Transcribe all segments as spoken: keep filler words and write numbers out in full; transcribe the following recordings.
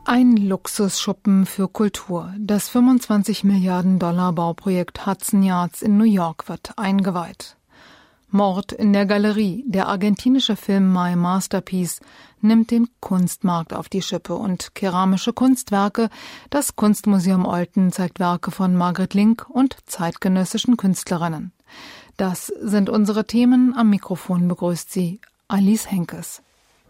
Ein Luxusschuppen für Kultur. Das fünfundzwanzig Milliarden Dollar Bauprojekt Hudson Yards in New York wird eingeweiht. Mord in der Galerie. Der argentinische Film My Masterpiece nimmt den Kunstmarkt auf die Schippe und keramische Kunstwerke. Das Kunstmuseum Olten zeigt Werke von Margret Link und zeitgenössischen Künstlerinnen. Das sind unsere Themen. Am Mikrofon begrüßt sie Alice Henkes.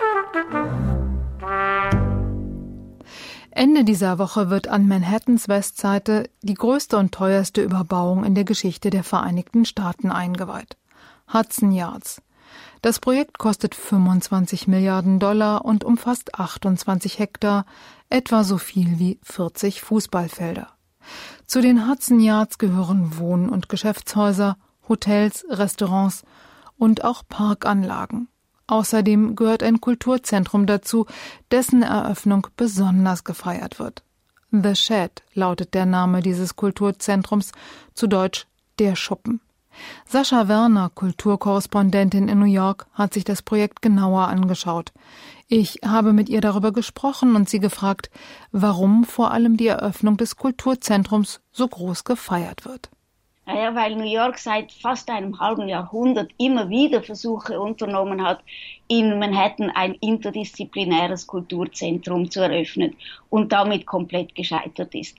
Ende dieser Woche wird an Manhattans Westseite die größte und teuerste Überbauung in der Geschichte der Vereinigten Staaten eingeweiht. Hudson Yards. Das Projekt kostet fünfundzwanzig Milliarden Dollar und umfasst achtundzwanzig Hektar, etwa so viel wie vierzig Fußballfelder. Zu den Hudson Yards gehören Wohn- und Geschäftshäuser, Hotels, Restaurants und auch Parkanlagen. Außerdem gehört ein Kulturzentrum dazu, dessen Eröffnung besonders gefeiert wird. The Shed lautet der Name dieses Kulturzentrums, zu Deutsch der Schuppen. Sascha Werner, Kulturkorrespondentin in New York, hat sich das Projekt genauer angeschaut. Ich habe mit ihr darüber gesprochen und sie gefragt, warum vor allem die Eröffnung des Kulturzentrums so groß gefeiert wird. Ja, weil New York seit fast einem halben Jahrhundert immer wieder Versuche unternommen hat, in Manhattan ein interdisziplinäres Kulturzentrum zu eröffnen und damit komplett gescheitert ist.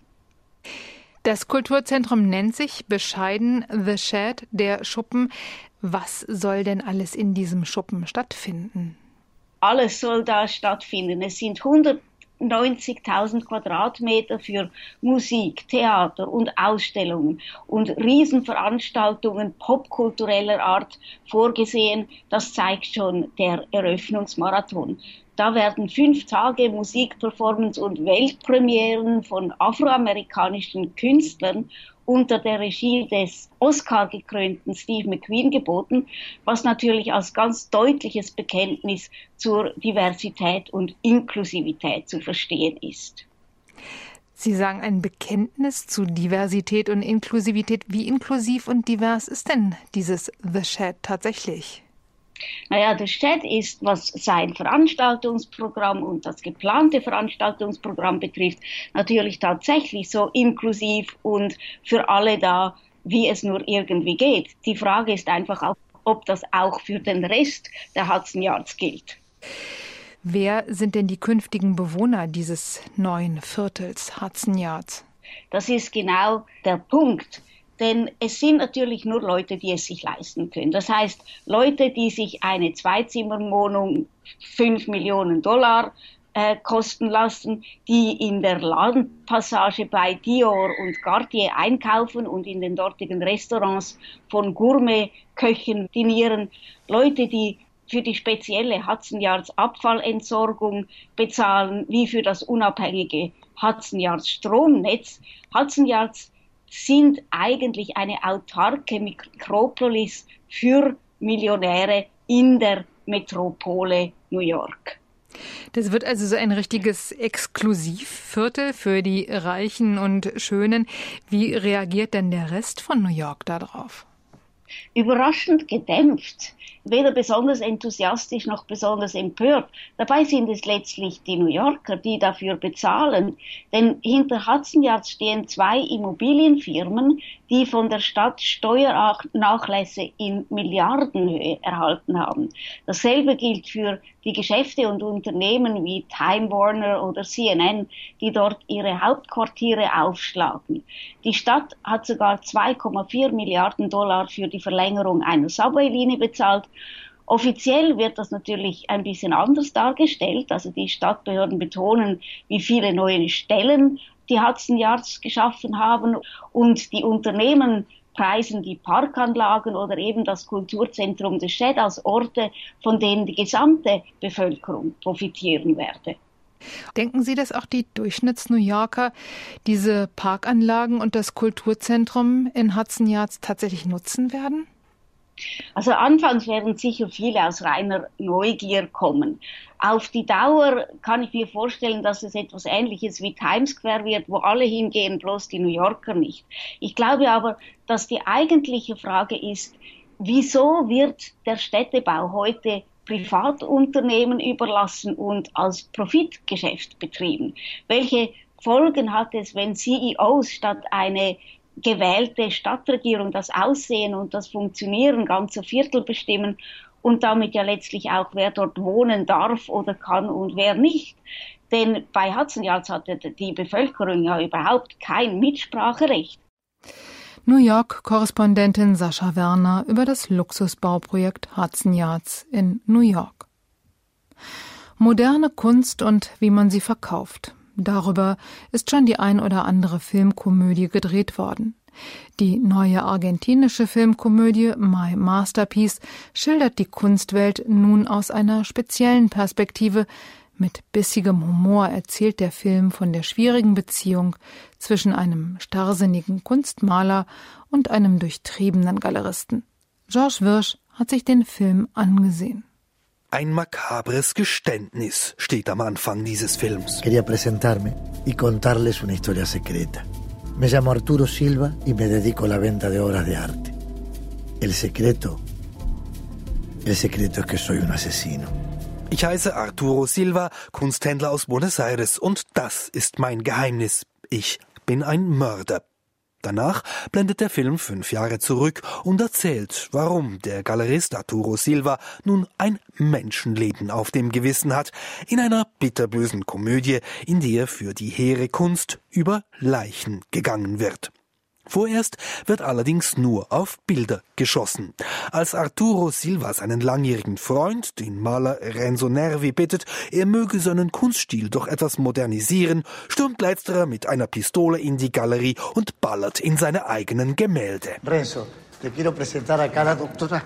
Das Kulturzentrum nennt sich bescheiden The Shed, der Schuppen. Was soll denn alles in diesem Schuppen stattfinden? Alles soll da stattfinden. Es sind hundertneunzigtausend Quadratmeter für Musik, Theater und Ausstellungen und Riesenveranstaltungen popkultureller Art vorgesehen. Das zeigt schon der Eröffnungsmarathon. Da werden fünf Tage Musikperformance und Weltpremieren von afroamerikanischen Künstlern unter der Regie des Oscar-gekrönten Steve McQueen geboten, was natürlich als ganz deutliches Bekenntnis zur Diversität und Inklusivität zu verstehen ist. Sie sagen ein Bekenntnis zu Diversität und Inklusivität. Wie inklusiv und divers ist denn dieses The Shed tatsächlich? Naja, das Shed ist, was sein Veranstaltungsprogramm und das geplante Veranstaltungsprogramm betrifft, natürlich tatsächlich so inklusiv und für alle da, wie es nur irgendwie geht. Die Frage ist einfach auch, ob das auch für den Rest der Hudson Yards gilt. Wer sind denn die künftigen Bewohner dieses neuen Viertels Hudson Yards? Das ist genau der Punkt. Denn es sind natürlich nur Leute, die es sich leisten können. Das heißt, Leute, die sich eine Zweizimmerwohnung fünf Millionen Dollar äh, kosten lassen, die in der Ladenpassage bei Dior und Cartier einkaufen und in den dortigen Restaurants von Gourmetköchen dinieren. Leute, die für die spezielle Hudson Yards Abfallentsorgung bezahlen, wie für das unabhängige Hudson Yards Stromnetz. Hudson Yards sind eigentlich eine autarke Mikropolis für Millionäre in der Metropole New York. Das wird also so ein richtiges Exklusivviertel für die Reichen und Schönen. Wie reagiert denn der Rest von New York darauf? Überraschend gedämpft, weder besonders enthusiastisch noch besonders empört. Dabei sind es letztlich die New Yorker, die dafür bezahlen. Denn hinter Hudson Yards stehen zwei Immobilienfirmen, die von der Stadt Steuernachlässe in Milliardenhöhe erhalten haben. Dasselbe gilt für die Geschäfte und Unternehmen wie Time Warner oder C N N, die dort ihre Hauptquartiere aufschlagen. Die Stadt hat sogar zwei Komma vier Milliarden Dollar für die Verlängerung einer Subway-Linie bezahlt. Offiziell wird das natürlich ein bisschen anders dargestellt. Also die Stadtbehörden betonen, wie viele neue Stellen die Hudson Yards geschaffen haben und die Unternehmen preisen die Parkanlagen oder eben das Kulturzentrum des Shed als Orte, von denen die gesamte Bevölkerung profitieren werde. Denken Sie, dass auch die Durchschnitts-New Yorker diese Parkanlagen und das Kulturzentrum in Hudson Yards tatsächlich nutzen werden? Also anfangs werden sicher viele aus reiner Neugier kommen. Auf die Dauer kann ich mir vorstellen, dass es etwas Ähnliches wie Times Square wird, wo alle hingehen, bloß die New Yorker nicht. Ich glaube aber, dass die eigentliche Frage ist, wieso wird der Städtebau heute Privatunternehmen überlassen und als Profitgeschäft betrieben. Welche Folgen hat es, wenn C E Os statt eine gewählte Stadtregierung das Aussehen und das Funktionieren ganzer Viertel bestimmen und damit ja letztlich auch, wer dort wohnen darf oder kann und wer nicht? Denn bei Hudson Yards hatte die Bevölkerung ja überhaupt kein Mitspracherecht. New York-Korrespondentin Sascha Werner über das Luxusbauprojekt Hudson Yards in New York. Moderne Kunst und wie man sie verkauft. Darüber ist schon die ein oder andere Filmkomödie gedreht worden. Die neue argentinische Filmkomödie My Masterpiece schildert die Kunstwelt nun aus einer speziellen Perspektive. Mit bissigem Humor erzählt der Film von der schwierigen Beziehung zwischen einem starrsinnigen Kunstmaler und einem durchtriebenen Galeristen. George Wirsch hat sich den Film angesehen. Ein makabres Geständnis steht am Anfang dieses Films. Quería presentarme y contarles una historia secreta. Me llamo Arturo Silva y me dedico a la venta de obras de arte. El secreto, el secreto es que soy un asesino. Ich heiße Arturo Silva, Kunsthändler aus Buenos Aires, und das ist mein Geheimnis. Ich bin ein Mörder. Danach blendet der Film fünf Jahre zurück und erzählt, warum der Galerist Arturo Silva nun ein Menschenleben auf dem Gewissen hat, in einer bitterbösen Komödie, in der für die hehre Kunst über Leichen gegangen wird. Vorerst wird allerdings nur auf Bilder geschossen. Als Arturo Silva seinen langjährigen Freund, den Maler Renzo Nervi, bittet, er möge seinen Kunststil doch etwas modernisieren, stürmt letzterer mit einer Pistole in die Galerie und ballert in seine eigenen Gemälde. Renzo, te quiero presentar acá a la doctora.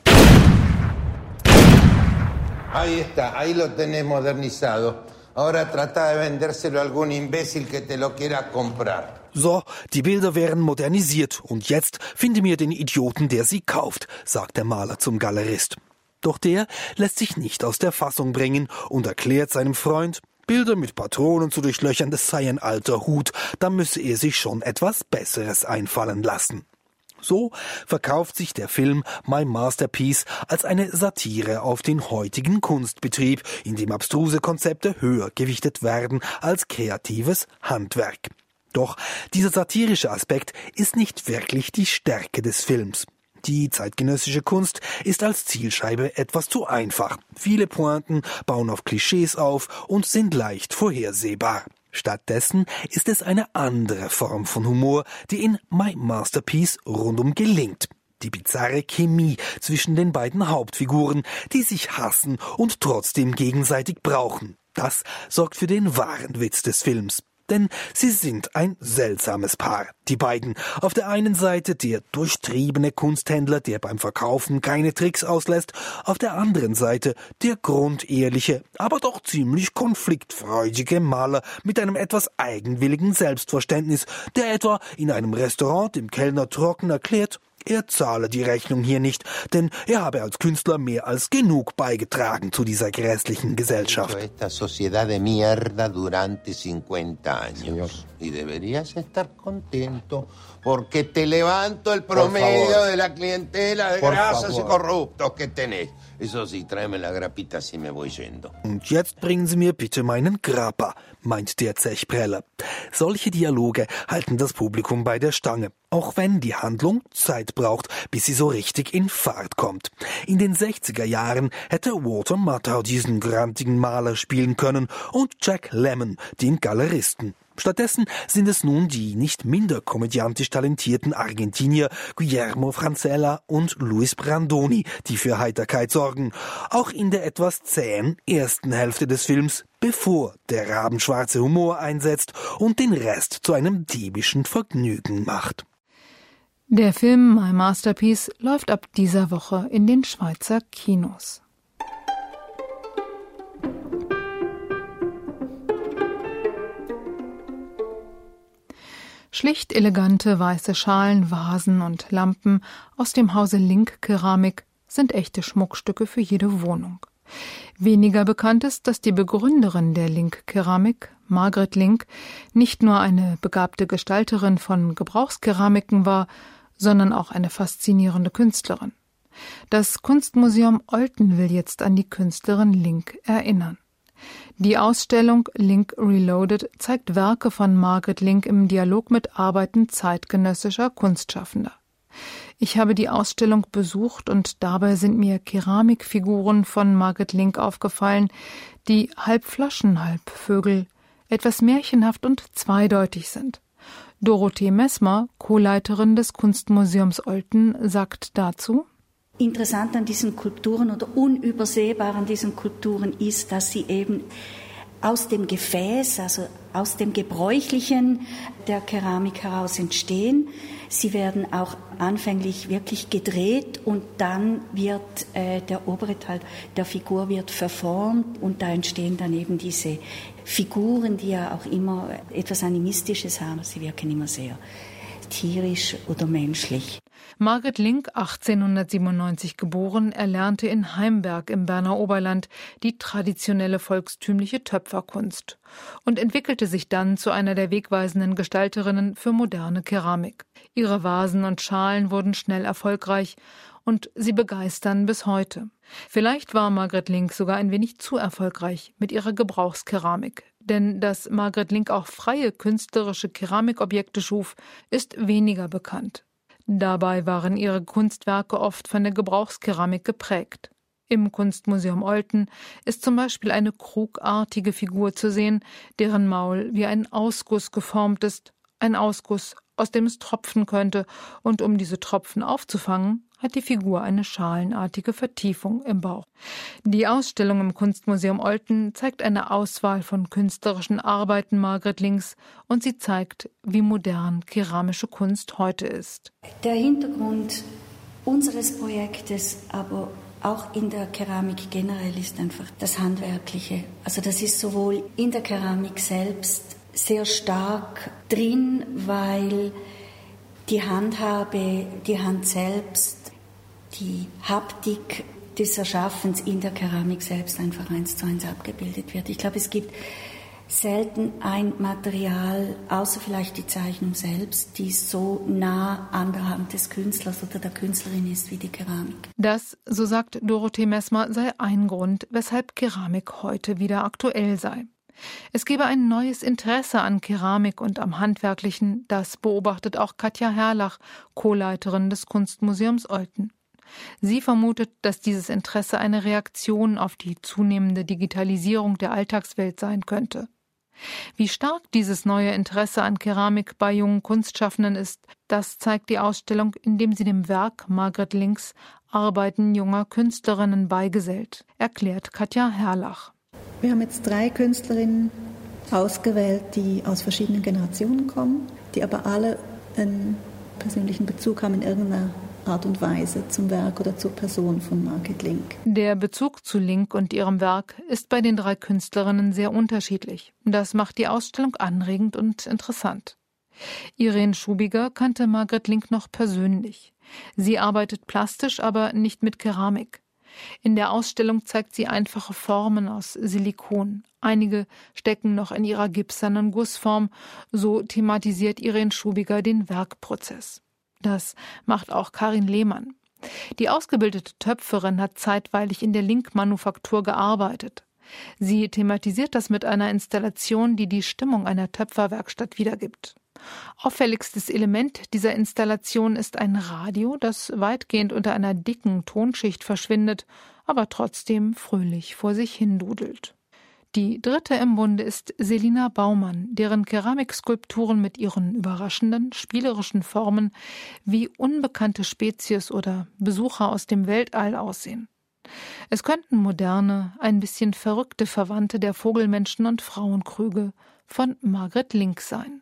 Ahí está, ahí lo tenés modernizado. Ahora trata de vendérselo a algún imbécil que te lo quiera comprar. So, die Bilder wären modernisiert und jetzt finde mir den Idioten, der sie kauft, sagt der Maler zum Galerist. Doch der lässt sich nicht aus der Fassung bringen und erklärt seinem Freund, Bilder mit Patronen zu durchlöchern, das sei ein alter Hut, da müsse er sich schon etwas Besseres einfallen lassen. So verkauft sich der Film My Masterpiece als eine Satire auf den heutigen Kunstbetrieb, in dem abstruse Konzepte höher gewichtet werden als kreatives Handwerk. Doch dieser satirische Aspekt ist nicht wirklich die Stärke des Films. Die zeitgenössische Kunst ist als Zielscheibe etwas zu einfach. Viele Pointen bauen auf Klischees auf und sind leicht vorhersehbar. Stattdessen ist es eine andere Form von Humor, die in My Masterpiece rundum gelingt. Die bizarre Chemie zwischen den beiden Hauptfiguren, die sich hassen und trotzdem gegenseitig brauchen. Das sorgt für den wahren Witz des Films. Denn sie sind ein seltsames Paar, die beiden. Auf der einen Seite der durchtriebene Kunsthändler, der beim Verkaufen keine Tricks auslässt, auf der anderen Seite der grundehrliche, aber doch ziemlich konfliktfreudige Maler mit einem etwas eigenwilligen Selbstverständnis, der etwa in einem Restaurant dem Kellner trocken erklärt, er zahle die Rechnung hier nicht, denn er habe als Künstler mehr als genug beigetragen zu dieser grässlichen Gesellschaft. Esta sociedad de mierda durante cincuenta años. Y deberías estar contento porque te levanto el promedio de la clientela de grasos y corruptos que tenés. Eso sí, tráeme la grapita, si me voy yendo. Und jetzt bringen Sie mir bitte meinen Grappa, meint der Zechpreller. Solche Dialoge halten das Publikum bei der Stange, auch wenn die Handlung Zeit braucht, bis sie so richtig in Fahrt kommt. In den sechziger Jahren hätte Walter Matthau diesen grantigen Maler spielen können und Jack Lemmon, den Galeristen. Stattdessen sind es nun die nicht minder komödiantisch talentierten Argentinier Guillermo Francella und Luis Brandoni, die für Heiterkeit sorgen. Auch in der etwas zähen ersten Hälfte des Films, bevor der rabenschwarze Humor einsetzt und den Rest zu einem diebischen Vergnügen macht. Der Film My Masterpiece läuft ab dieser Woche in den Schweizer Kinos. Schlicht elegante weiße Schalen, Vasen und Lampen aus dem Hause Link Keramik sind echte Schmuckstücke für jede Wohnung. Weniger bekannt ist, dass die Begründerin der Link Keramik, Margret Link, nicht nur eine begabte Gestalterin von Gebrauchskeramiken war, sondern auch eine faszinierende Künstlerin. Das Kunstmuseum Olten will jetzt an die Künstlerin Link erinnern. Die Ausstellung Link Reloaded zeigt Werke von Margaret Link im Dialog mit Arbeiten zeitgenössischer Kunstschaffender. Ich habe die Ausstellung besucht und dabei sind mir Keramikfiguren von Margaret Link aufgefallen, die halb Flaschen, halb Vögel, etwas märchenhaft und zweideutig sind. Dorothee Messmer, Co-Leiterin des Kunstmuseums Olten, sagt dazu: Interessant an diesen Kulturen oder unübersehbar an diesen Kulturen ist, dass sie eben aus dem Gefäß, also aus dem Gebräuchlichen der Keramik heraus entstehen. Sie werden auch anfänglich wirklich gedreht und dann wird äh, der obere Teil der Figur wird verformt und da entstehen dann eben diese Figuren, die ja auch immer etwas Animistisches haben. Sie wirken immer sehr tierisch oder menschlich. Margaret Link, achtzehnhundertsiebenundneunzig geboren, erlernte in Heimberg im Berner Oberland die traditionelle volkstümliche Töpferkunst und entwickelte sich dann zu einer der wegweisenden Gestalterinnen für moderne Keramik. Ihre Vasen und Schalen wurden schnell erfolgreich und sie begeistern bis heute. Vielleicht war Margaret Link sogar ein wenig zu erfolgreich mit ihrer Gebrauchskeramik. Denn dass Margaret Link auch freie künstlerische Keramikobjekte schuf, ist weniger bekannt. Dabei waren ihre Kunstwerke oft von der Gebrauchskeramik geprägt. Im Kunstmuseum Olten ist zum Beispiel eine krugartige Figur zu sehen, deren Maul wie ein Ausguss geformt ist, ein Ausguss, aus dem es tropfen könnte, und um diese Tropfen aufzufangen, hat die Figur eine schalenartige Vertiefung im Bauch. Die Ausstellung im Kunstmuseum Olten zeigt eine Auswahl von künstlerischen Arbeiten Margaret Links und sie zeigt, wie modern keramische Kunst heute ist. Der Hintergrund unseres Projektes, aber auch in der Keramik generell, ist einfach das Handwerkliche. Also das ist sowohl in der Keramik selbst sehr stark drin, weil die Handhabe, die Hand selbst, die Haptik des Erschaffens in der Keramik selbst einfach eins zu eins abgebildet wird. Ich glaube, es gibt selten ein Material, außer vielleicht die Zeichnung selbst, die so nah an der Hand des Künstlers oder der Künstlerin ist wie die Keramik. Das, so sagt Dorothee Messmer, sei ein Grund, weshalb Keramik heute wieder aktuell sei. Es gebe ein neues Interesse an Keramik und am Handwerklichen, das beobachtet auch Katja Herlach, Co-Leiterin des Kunstmuseums Olten. Sie vermutet, dass dieses Interesse eine Reaktion auf die zunehmende Digitalisierung der Alltagswelt sein könnte. Wie stark dieses neue Interesse an Keramik bei jungen Kunstschaffenden ist, das zeigt die Ausstellung, indem sie dem Werk Margaret Links Arbeiten junger Künstlerinnen beigesellt, erklärt Katja Herlach. Wir haben jetzt drei Künstlerinnen ausgewählt, die aus verschiedenen Generationen kommen, die aber alle einen persönlichen Bezug haben in irgendeiner Art und Weise zum Werk oder zur Person von Margaret Link. Der Bezug zu Link und ihrem Werk ist bei den drei Künstlerinnen sehr unterschiedlich. Das macht die Ausstellung anregend und interessant. Irene Schubiger kannte Margaret Link noch persönlich. Sie arbeitet plastisch, aber nicht mit Keramik. In der Ausstellung zeigt sie einfache Formen aus Silikon. Einige stecken noch in ihrer gipsernen Gussform. So thematisiert Irene Schubiger den Werkprozess. Das macht auch Karin Lehmann. Die ausgebildete Töpferin hat zeitweilig in der Link-Manufaktur gearbeitet. Sie thematisiert das mit einer Installation, die die Stimmung einer Töpferwerkstatt wiedergibt. Auffälligstes Element dieser Installation ist ein Radio, das weitgehend unter einer dicken Tonschicht verschwindet, aber trotzdem fröhlich vor sich hindudelt. Die dritte im Bunde ist Selina Baumann, deren Keramikskulpturen mit ihren überraschenden, spielerischen Formen wie unbekannte Spezies oder Besucher aus dem Weltall aussehen. Es könnten moderne, ein bisschen verrückte Verwandte der Vogelmenschen und Frauenkrüge von Margaret Link sein.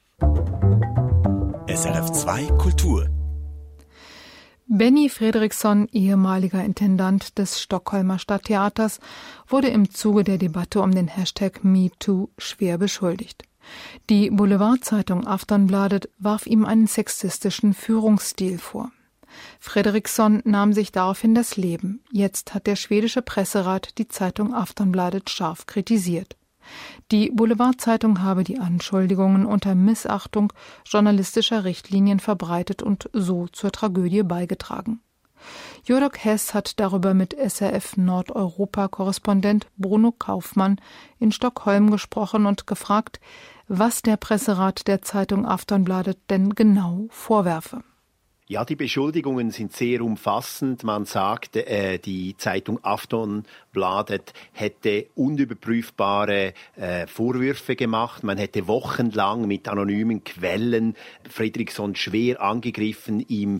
S R F zwei Kultur. Benny Fredriksson, ehemaliger Intendant des Stockholmer Stadttheaters, wurde im Zuge der Debatte um den Hashtag MeToo schwer beschuldigt. Die Boulevardzeitung Aftonbladet warf ihm einen sexistischen Führungsstil vor. Fredriksson nahm sich daraufhin das Leben. Jetzt hat der schwedische Presserat die Zeitung Aftonbladet scharf kritisiert. Die Boulevardzeitung habe die Anschuldigungen unter Missachtung journalistischer Richtlinien verbreitet und so zur Tragödie beigetragen. Jodok Hess hat darüber mit S R F Nordeuropa-Korrespondent Bruno Kaufmann in Stockholm gesprochen und gefragt, was der Presserat der Zeitung Aftonbladet denn genau vorwerfe. Ja, die Beschuldigungen sind sehr umfassend. Man sagt, äh, die Zeitung Aftonbladet hätte unüberprüfbare äh, Vorwürfe gemacht. Man hätte wochenlang mit anonymen Quellen Fredriksson schwer angegriffen, ihm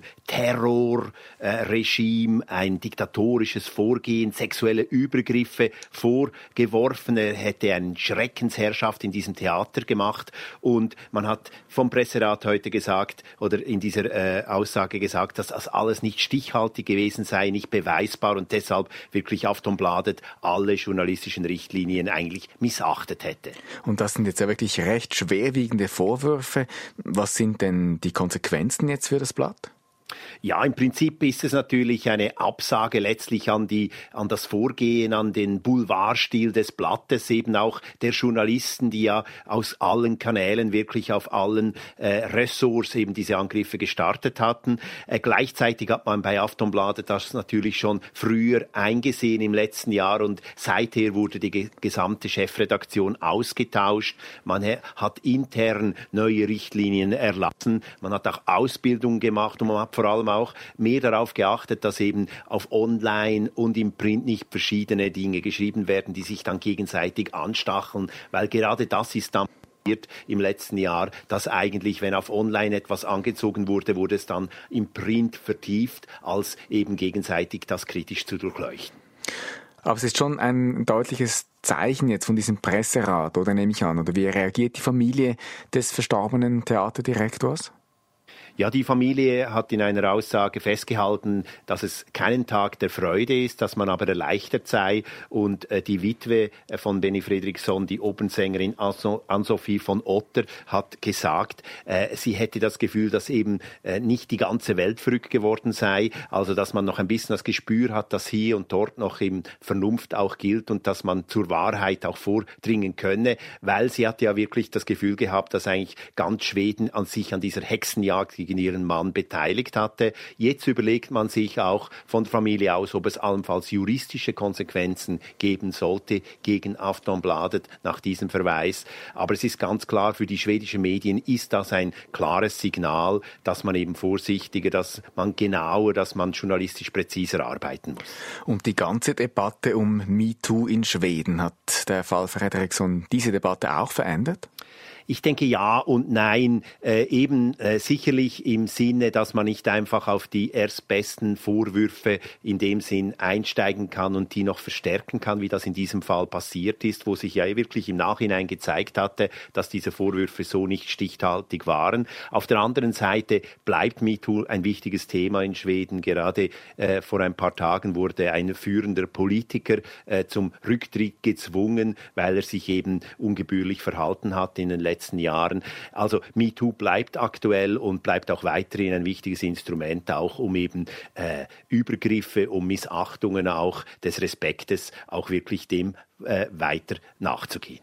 Terrorregime, äh, ein diktatorisches Vorgehen, sexuelle Übergriffe vorgeworfen. Er hätte eine Schreckensherrschaft in diesem Theater gemacht. Und man hat vom Presserat heute gesagt, oder in dieser äh, Aussage gesagt, dass das alles nicht stichhaltig gewesen sei, nicht beweisbar und deshalb wirklich Aftonbladet alle journalistischen Richtlinien eigentlich missachtet hätte. Und das sind jetzt ja wirklich recht schwerwiegende Vorwürfe. Was sind denn die Konsequenzen jetzt für das Blatt? Ja, im Prinzip ist es natürlich eine Absage letztlich an die, an das Vorgehen, an den Boulevardstil des Blattes, eben auch der Journalisten, die ja aus allen Kanälen, wirklich auf allen äh, Ressorts eben diese Angriffe gestartet hatten. Äh, gleichzeitig hat man bei Aftonbladet das natürlich schon früher eingesehen im letzten Jahr und seither wurde die ge- gesamte Chefredaktion ausgetauscht. Man ha- hat intern neue Richtlinien erlassen, man hat auch Ausbildung gemacht und man hat vor allem auch mehr darauf geachtet, dass eben auf Online und im Print nicht verschiedene Dinge geschrieben werden, die sich dann gegenseitig anstacheln, weil gerade das ist dann im letzten Jahr, dass eigentlich, wenn auf Online etwas angezogen wurde, wurde es dann im Print vertieft, als eben gegenseitig das kritisch zu durchleuchten. Aber es ist schon ein deutliches Zeichen jetzt von diesem Presserat, oder nehme ich an? Oder wie reagiert die Familie des verstorbenen Theaterdirektors? Ja, die Familie hat in einer Aussage festgehalten, dass es keinen Tag der Freude ist, dass man aber erleichtert sei. Und äh, die Witwe äh, von Benny Fredriksson, die Opernsängerin Ann-Sophie von Otter, hat gesagt, äh, sie hätte das Gefühl, dass eben äh, nicht die ganze Welt verrückt geworden sei. Also, dass man noch ein bisschen das Gespür hat, dass hier und dort noch eben Vernunft auch gilt und dass man zur Wahrheit auch vordringen könne. Weil sie hat ja wirklich das Gefühl gehabt, dass eigentlich ganz Schweden an sich an dieser Hexenjagd gegen ihren Mann beteiligt hatte. Jetzt überlegt man sich auch von der Familie aus, ob es allenfalls juristische Konsequenzen geben sollte gegen Aftonbladet nach diesem Verweis. Aber es ist ganz klar, für die schwedischen Medien ist das ein klares Signal, dass man eben vorsichtiger, dass man genauer, dass man journalistisch präziser arbeiten muss. Und die ganze Debatte um MeToo in Schweden, hat der Fall Fredriksson diese Debatte auch verändert? Ich denke ja und nein, äh, eben äh, sicherlich im Sinne, dass man nicht einfach auf die erstbesten Vorwürfe in dem Sinn einsteigen kann und die noch verstärken kann, wie das in diesem Fall passiert ist, wo sich ja wirklich im Nachhinein gezeigt hatte, dass diese Vorwürfe so nicht stichhaltig waren. Auf der anderen Seite bleibt MeToo ein wichtiges Thema in Schweden. Gerade äh, vor ein paar Tagen wurde ein führender Politiker äh, zum Rücktritt gezwungen, weil er sich eben ungebührlich verhalten hat in den letzten letzten Jahren. Also MeToo bleibt aktuell und bleibt auch weiterhin ein wichtiges Instrument, auch um eben äh, Übergriffe, um Missachtungen auch des Respektes auch wirklich dem äh, weiter nachzugehen.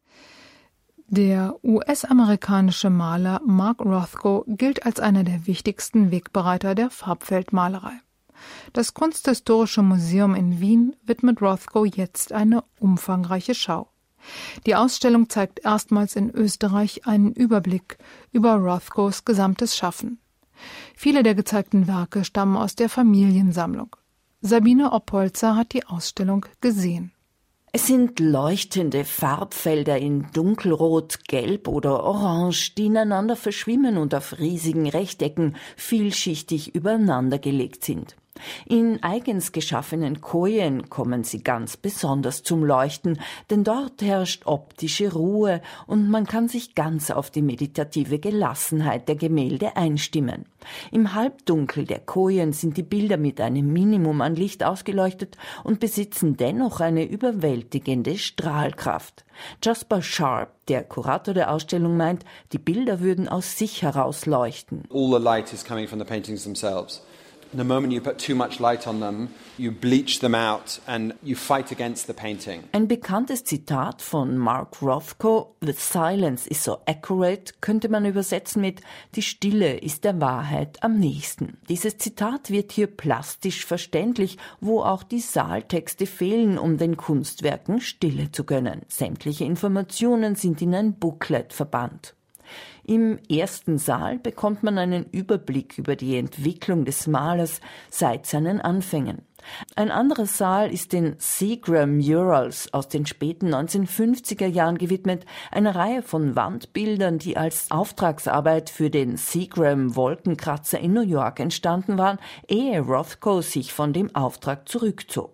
Der U S-amerikanische Maler Mark Rothko gilt als einer der wichtigsten Wegbereiter der Farbfeldmalerei. Das Kunsthistorische Museum in Wien widmet Rothko jetzt eine umfangreiche Schau. Die Ausstellung zeigt erstmals in Österreich einen Überblick über Rothkos gesamtes Schaffen. Viele der gezeigten Werke stammen aus der Familiensammlung. Sabine Oppolzer hat die Ausstellung gesehen. Es sind leuchtende Farbfelder in Dunkelrot, Gelb oder Orange, die ineinander verschwimmen und auf riesigen Rechtecken vielschichtig übereinandergelegt sind. In eigens geschaffenen Kojen kommen sie ganz besonders zum Leuchten, denn dort herrscht optische Ruhe und man kann sich ganz auf die meditative Gelassenheit der Gemälde einstimmen. Im Halbdunkel der Kojen sind die Bilder mit einem Minimum an Licht ausgeleuchtet und besitzen dennoch eine überwältigende Strahlkraft. Jasper Sharp, der Kurator der Ausstellung, meint, die Bilder würden aus sich heraus leuchten. All the light is coming from the paintings themselves. The moment you put too much light on them, you bleach them out and you fight against the painting. Ein bekanntes Zitat von Mark Rothko, "The silence is so accurate", könnte man übersetzen mit "Die Stille ist der Wahrheit am nächsten". Dieses Zitat wird hier plastisch verständlich, wo auch die Saaltexte fehlen, um den Kunstwerken Stille zu gönnen. Sämtliche Informationen sind in ein Booklet verbannt. Im ersten Saal bekommt man einen Überblick über die Entwicklung des Malers seit seinen Anfängen. Ein anderer Saal ist den Seagram Murals aus den späten neunzehnhundertfünfziger Jahren gewidmet, einer Reihe von Wandbildern, die als Auftragsarbeit für den Seagram Wolkenkratzer in New York entstanden waren, ehe Rothko sich von dem Auftrag zurückzog.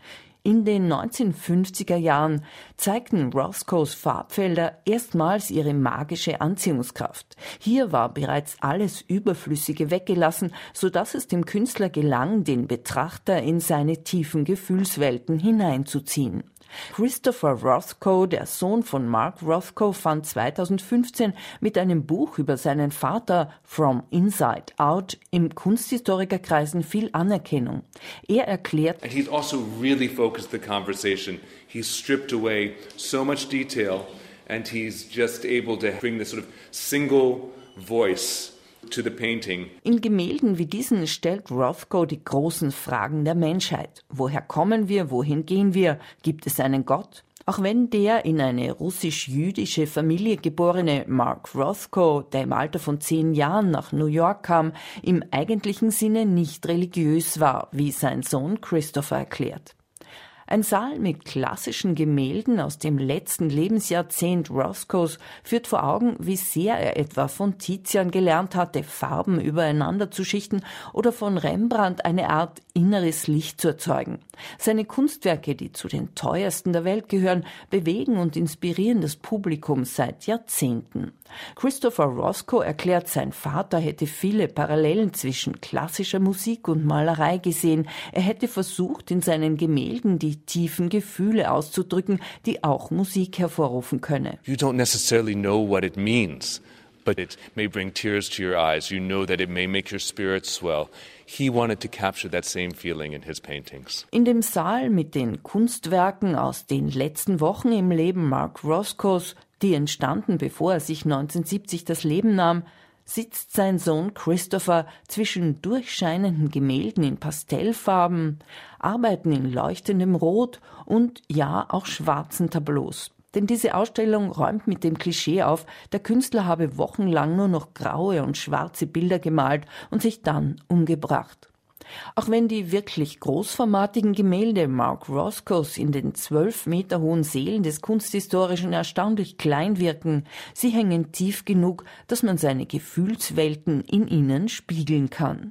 In den neunzehnhundertfünfziger Jahren zeigten Rothkos Farbfelder erstmals ihre magische Anziehungskraft. Hier war bereits alles Überflüssige weggelassen, sodass es dem Künstler gelang, den Betrachter in seine tiefen Gefühlswelten hineinzuziehen. Christopher Rothko, der Sohn von Mark Rothko, fand zweitausendfünfzehn mit einem Buch über seinen Vater From Inside Out im Kunsthistorikerkreisen viel Anerkennung. Er erklärt, And he's also really focused the conversation. He's stripped away so much detail and he's just able to bring this sort of single voice to the painting. In Gemälden wie diesen stellt Rothko die großen Fragen der Menschheit. Woher kommen wir? Wohin gehen wir? Gibt es einen Gott? Auch wenn der in eine russisch-jüdische Familie geborene Mark Rothko, der im Alter von zehn Jahren nach New York kam, im eigentlichen Sinne nicht religiös war, wie sein Sohn Christopher erklärt. Ein Saal mit klassischen Gemälden aus dem letzten Lebensjahrzehnt Rothkos führt vor Augen, wie sehr er etwa von Tizian gelernt hatte, Farben übereinander zu schichten oder von Rembrandt eine Art inneres Licht zu erzeugen. Seine Kunstwerke, die zu den teuersten der Welt gehören, bewegen und inspirieren das Publikum seit Jahrzehnten. Christopher Rothko erklärt, sein Vater hätte viele Parallelen zwischen klassischer Musik und Malerei gesehen. Er hätte versucht, in seinen Gemälden die tiefen Gefühle auszudrücken, die auch Musik hervorrufen könne. You don't necessarily know what it means, but it may bring tears to your eyes. You know that it may make your spirit swell. He wanted to capture that same feeling in his paintings. In dem Saal mit den Kunstwerken aus den letzten Wochen im Leben Mark Rothkos, die entstanden, bevor er sich neunzehnhundertsiebzig das Leben nahm, sitzt sein Sohn Christopher zwischen durchscheinenden Gemälden in Pastellfarben, Arbeiten in leuchtendem Rot und ja auch schwarzen Tableaus. Denn diese Ausstellung räumt mit dem Klischee auf, der Künstler habe wochenlang nur noch graue und schwarze Bilder gemalt und sich dann umgebracht. Auch wenn die wirklich großformatigen Gemälde Mark Rothkos in den zwölf Meter hohen Sälen des Kunsthistorischen erstaunlich klein wirken, sie hängen tief genug, dass man seine Gefühlswelten in ihnen spiegeln kann.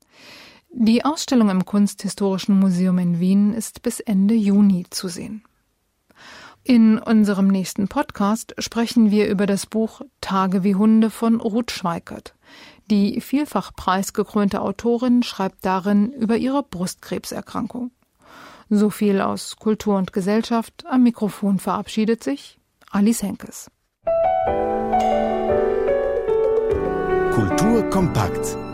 Die Ausstellung im Kunsthistorischen Museum in Wien ist bis Ende Juni zu sehen. In unserem nächsten Podcast sprechen wir über das Buch Tage wie Hunde von Ruth Schweikert. Die vielfach preisgekrönte Autorin schreibt darin über ihre Brustkrebserkrankung. So viel aus Kultur und Gesellschaft. Am Mikrofon verabschiedet sich Alice Henkes. Kultur kompakt.